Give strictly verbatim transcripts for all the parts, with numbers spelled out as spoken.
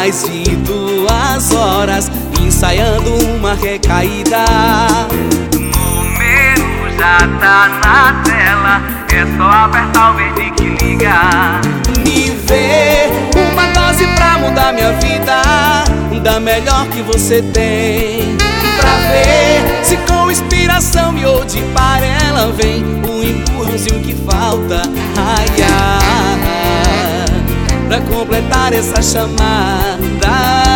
mais de duas horas ensaiando uma recaída. O número já tá na tela, é só apertar o verde que liga. Me vê uma dose pra mudar minha vida, da melhor que você tem. Pra ver se com inspiração e ou de par ela vem, o empurrãozinho que falta, ai, ai, pra completar essa chamada.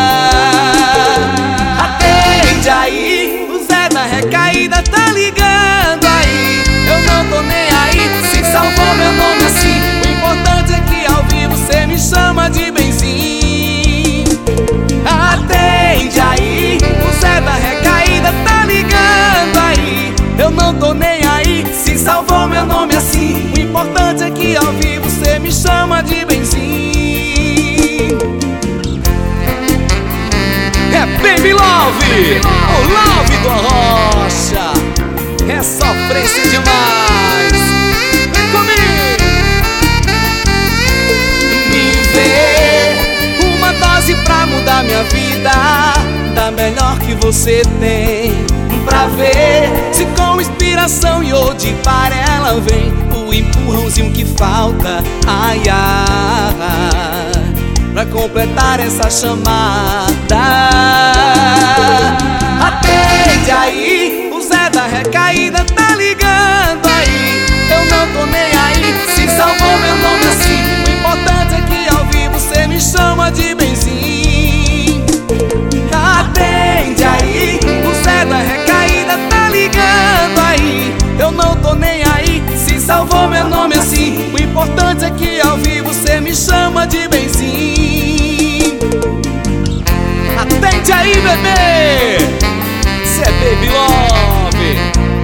Atende aí, o Zé da recaída tá ligando aí. Eu não tô nem aí, se salvou meu nome assim. O importante é que ao vivo cê me chama de benzinho. Atende aí, o Zé da recaída tá ligando aí. Eu não tô nem aí, se salvou meu nome assim. O importante é que ao vivo cê me chama de benzinho. É Baby Love, o Love do Arrocha. É sofrência demais. Vem comigo. Me vê uma dose pra mudar minha vida, da melhor que você tem. Pra ver se com inspiração e ou de par ela vem, o empurrãozinho que falta, ai, ai, pra completar essa chamada. Atende aí, o Zé da recaída tá ligando aí. Eu não tô nem aí, se salvou meu nome assim. O importante é que ao vivo cê me chama de benzinho. Atende aí, o Zé da recaída tá ligando aí. Eu não tô nem aí, se salvou meu nome assim. O importante é que ao vivo cê me chama de benzinho. Atende aí, bebê, cê é Baby Love.